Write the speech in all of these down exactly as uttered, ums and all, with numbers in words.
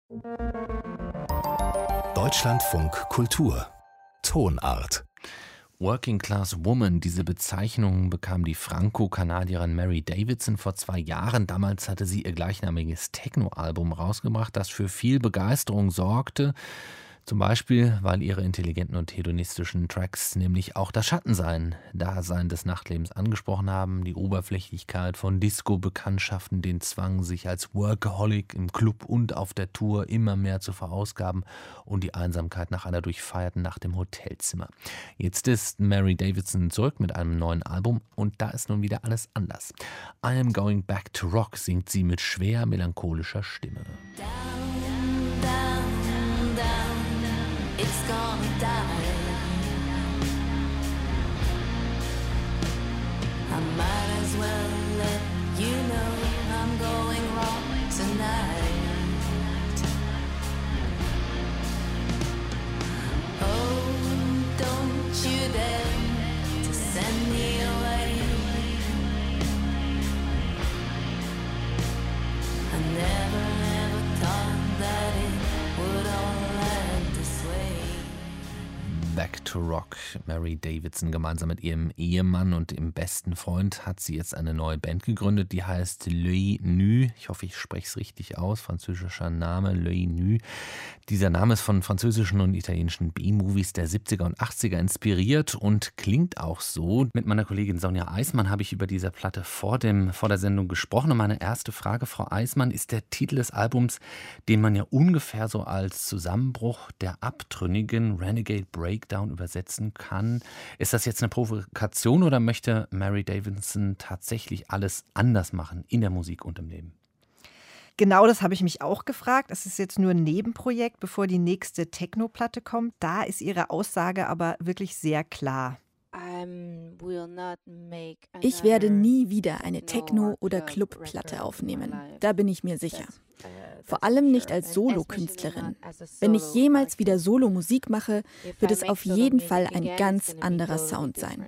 Deutschlandfunk Kultur Tonart. Working Class Woman, diese Bezeichnung bekam die Franco-Kanadierin Mary Davidson vor zwei Jahren. Damals hatte sie ihr gleichnamiges Techno-Album rausgebracht, das für viel Begeisterung sorgte. Zum Beispiel, weil ihre intelligenten und hedonistischen Tracks nämlich auch das Schattensein, Dasein des Nachtlebens angesprochen haben, die Oberflächlichkeit von Disco-Bekanntschaften, den Zwang, sich als Workaholic im Club und auf der Tour immer mehr zu verausgaben und die Einsamkeit nach einer durchfeierten Nacht im Hotelzimmer. Jetzt ist Mary Davidson zurück mit einem neuen Album und da ist nun wieder alles anders. I am going back to rock, singt sie mit schwer melancholischer Stimme. It's gonna die. I might as well let you know I'm going wrong tonight. Oh, don't you dare to send me away. I never, never thought that it would all end this way. Back to Rock. Mary Davidson gemeinsam mit ihrem Ehemann und dem besten Freund hat sie jetzt eine neue Band gegründet, die heißt L'Œil Nu. Ich hoffe, ich spreche es richtig aus, französischer Name, L'Œil Nu. Dieser Name ist von französischen und italienischen B-Movies der siebziger und achtziger inspiriert und klingt auch so. Mit meiner Kollegin Sonja Eismann habe ich über diese Platte vor, dem, vor der Sendung gesprochen. Und meine erste Frage, Frau Eismann, ist der Titel des Albums, den man ja ungefähr so als Zusammenbruch der Abtrünnigen, Renegade Breakdown, übersetzen kann. Ist das jetzt eine Provokation oder möchte Mary Davidson tatsächlich alles anders machen in der Musik und im Leben? Genau das habe ich mich auch gefragt. Es ist jetzt nur ein Nebenprojekt, bevor die nächste Techno-Platte kommt. Da ist ihre Aussage aber wirklich sehr klar. Ich werde nie wieder eine Techno- oder Club-Platte aufnehmen. Da bin ich mir sicher. Vor allem nicht als Solokünstlerin. Wenn ich jemals wieder Solo-Musik mache, wird es auf jeden Fall ein ganz anderer Sound sein.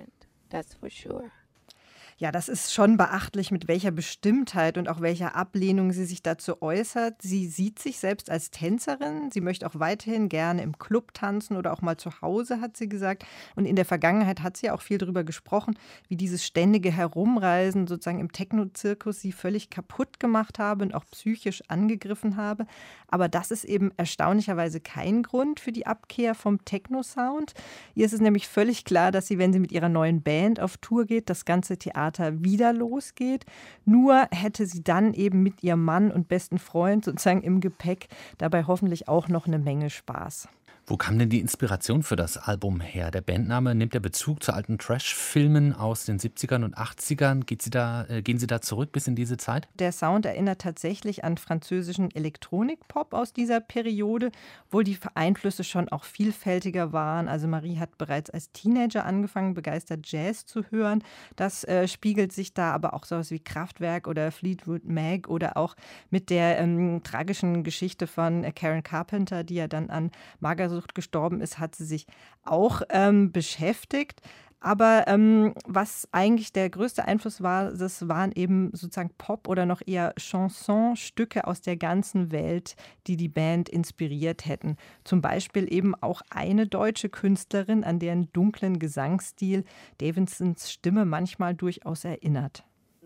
Ja, das ist schon beachtlich, mit welcher Bestimmtheit und auch welcher Ablehnung sie sich dazu äußert. Sie sieht sich selbst als Tänzerin. Sie möchte auch weiterhin gerne im Club tanzen oder auch mal zu Hause, hat sie gesagt. Und in der Vergangenheit hat sie auch viel darüber gesprochen, wie dieses ständige Herumreisen sozusagen im Techno-Zirkus sie völlig kaputt gemacht habe und auch psychisch angegriffen habe. Aber das ist eben erstaunlicherweise kein Grund für die Abkehr vom Techno-Sound. Ihr ist es nämlich völlig klar, dass sie, wenn sie mit ihrer neuen Band auf Tour geht, das ganze Theater wieder losgeht. Nur hätte sie dann eben mit ihrem Mann und besten Freund sozusagen im Gepäck dabei hoffentlich auch noch eine Menge Spaß. Wo kam denn die Inspiration für das Album her? Der Bandname nimmt ja Bezug zu alten Trash-Filmen aus den siebzigern und achtzigern. Geht sie da, äh, gehen Sie da zurück bis in diese Zeit? Der Sound erinnert tatsächlich an französischen Elektronikpop aus dieser Periode, obwohl die Einflüsse schon auch vielfältiger waren. Also Marie hat bereits als Teenager angefangen, begeistert Jazz zu hören. Das äh, spiegelt sich da aber auch sowas wie Kraftwerk oder Fleetwood Mac oder auch mit der ähm, tragischen Geschichte von äh, Karen Carpenter, die ja dann an Magersucht gestorben ist, hat sie sich auch ähm, beschäftigt. Aber ähm, was eigentlich der größte Einfluss war, das waren eben sozusagen Pop- oder noch eher Chansonstücke aus der ganzen Welt, die die Band inspiriert hätten. Zum Beispiel eben auch eine deutsche Künstlerin, an deren dunklen Gesangsstil Davidsons Stimme manchmal durchaus erinnert.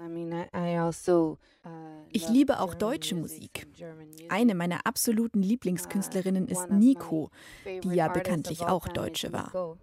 Ich liebe auch deutsche Musik. Eine meiner absoluten Lieblingskünstlerinnen ist Nico, die ja bekanntlich auch Deutsche war.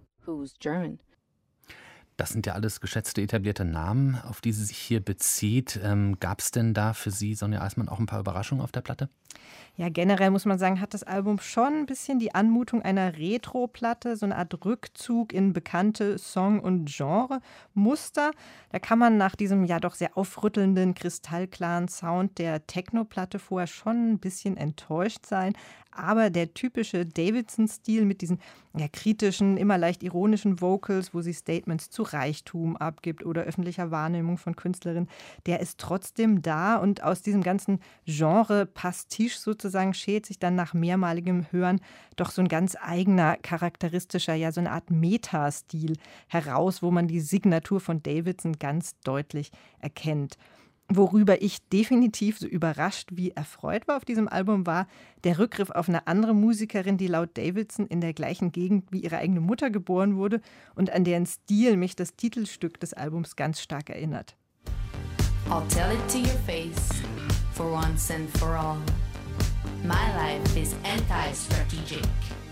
Das sind ja alles geschätzte, etablierte Namen, auf die sie sich hier bezieht. Ähm, Gab es denn da für Sie, Sonja Eismann, auch ein paar Überraschungen auf der Platte? Ja, generell muss man sagen, hat das Album schon ein bisschen die Anmutung einer Retro-Platte, so eine Art Rückzug in bekannte Song- und Genre-Muster. Da kann man nach diesem ja doch sehr aufrüttelnden, kristallklaren Sound der Techno-Platte vorher schon ein bisschen enttäuscht sein. Aber der typische Davidson-Stil mit diesen ja, kritischen, immer leicht ironischen Vocals, wo sie Statements zu Reichtum abgibt oder öffentlicher Wahrnehmung von Künstlerinnen, der ist trotzdem da. Und aus diesem ganzen Genre-Pastiche sozusagen schält sich dann nach mehrmaligem Hören doch so ein ganz eigener, charakteristischer, ja so eine Art Meta-Stil heraus, wo man die Signatur von Davidson ganz deutlich erkennt. Worüber ich definitiv so überrascht wie erfreut war auf diesem Album, war der Rückgriff auf eine andere Musikerin, die laut Davidson in der gleichen Gegend wie ihre eigene Mutter geboren wurde und an deren Stil mich das Titelstück des Albums ganz stark erinnert. I'll tell it to your face, for once and for all. My life is anti-strategic,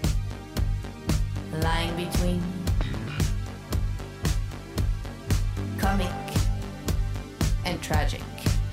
lying between comic and tragic.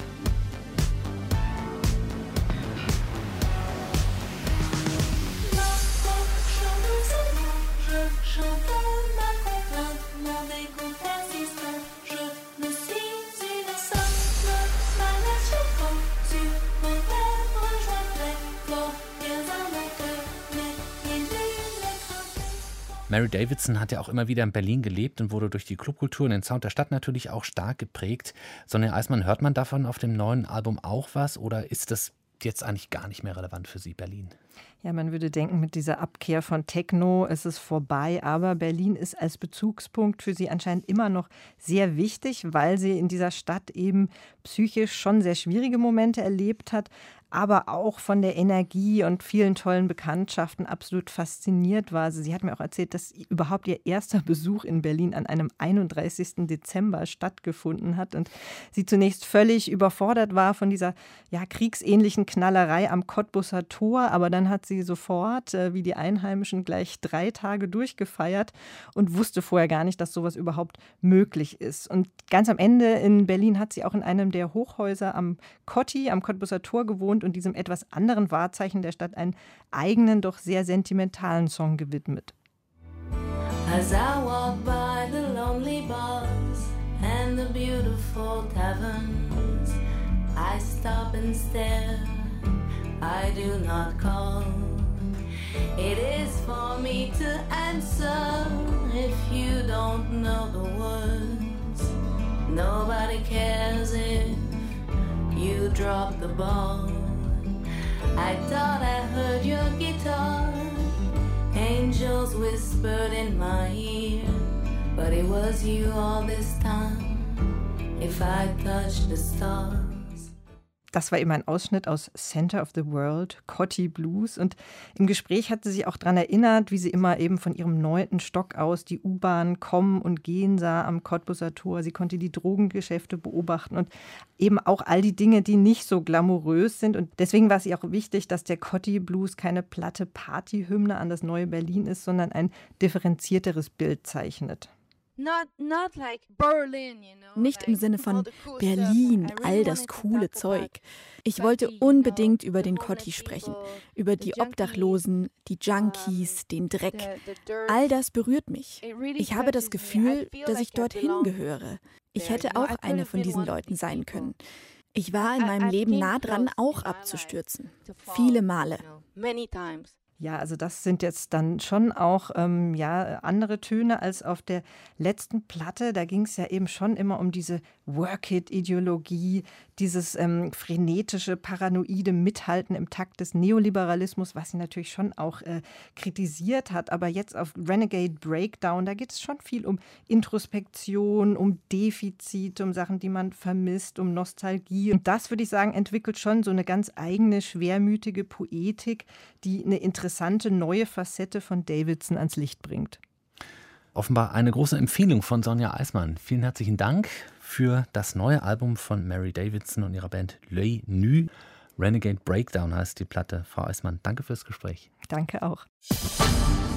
Mary Davidson hat ja auch immer wieder in Berlin gelebt und wurde durch die Clubkultur und den Sound der Stadt natürlich auch stark geprägt. Sonja Eismann, hört man davon auf dem neuen Album auch was oder ist das jetzt eigentlich gar nicht mehr relevant für Sie, Berlin? Ja, man würde denken, mit dieser Abkehr von Techno ist es vorbei, aber Berlin ist als Bezugspunkt für sie anscheinend immer noch sehr wichtig, weil sie in dieser Stadt eben psychisch schon sehr schwierige Momente erlebt hat, aber auch von der Energie und vielen tollen Bekanntschaften absolut fasziniert war. Also sie hat mir auch erzählt, dass überhaupt ihr erster Besuch in Berlin an einem einunddreißigsten Dezember stattgefunden hat und sie zunächst völlig überfordert war von dieser ja, kriegsähnlichen Knallerei am Kottbusser Tor, aber dann hat sie sofort, äh, wie die Einheimischen, gleich drei Tage durchgefeiert und wusste vorher gar nicht, dass sowas überhaupt möglich ist. Und ganz am Ende in Berlin hat sie auch in einem der Hochhäuser am Kotti, am Kottbusser Tor gewohnt und diesem etwas anderen Wahrzeichen der Stadt einen eigenen, doch sehr sentimentalen Song gewidmet. As I walk by the lonely bars and the beautiful taverns, I stop and stare, I do not call. It is for me to answer if you don't know the words. Nobody cares if you drop the ball. I thought I heard your guitar, angels whispered in my ear, but it was you all this time, if I touched the stars. Das war eben ein Ausschnitt aus Center of the World, Kotti Blues. Und im Gespräch hat sie sich auch daran erinnert, wie sie immer eben von ihrem neunten Stock aus die U-Bahn kommen und gehen sah am Kottbusser Tor. Sie konnte die Drogengeschäfte beobachten und eben auch all die Dinge, die nicht so glamourös sind. Und deswegen war es ihr auch wichtig, dass der Kotti Blues keine platte Partyhymne an das neue Berlin ist, sondern ein differenzierteres Bild zeichnet. Nicht im Sinne von Berlin, all das coole Zeug. Ich wollte unbedingt über den Kotti sprechen, über die Obdachlosen, die Junkies, den Dreck. All das berührt mich. Ich habe das Gefühl, dass ich dorthin gehöre. Ich hätte auch eine von diesen Leuten sein können. Ich war in meinem Leben nah dran, auch abzustürzen. Viele Male. Ja, also das sind jetzt dann schon auch ähm, ja, andere Töne als auf der letzten Platte. Da ging es ja eben schon immer um diese Work-It-Ideologie, dieses ähm, frenetische, paranoide Mithalten im Takt des Neoliberalismus, was sie natürlich schon auch äh, kritisiert hat. Aber jetzt auf Renegade Breakdown, da geht es schon viel um Introspektion, um Defizit, um Sachen, die man vermisst, um Nostalgie. Und das, würde ich sagen, entwickelt schon so eine ganz eigene, schwermütige Poetik, die eine interessante neue Facette von Davidson ans Licht bringt. Offenbar eine große Empfehlung von Sonja Eismann. Vielen herzlichen Dank für das neue Album von Mary Davidson und ihrer Band L'Œil Nu. Renegade Breakdown heißt die Platte. Frau Eismann, danke fürs Gespräch. Danke auch.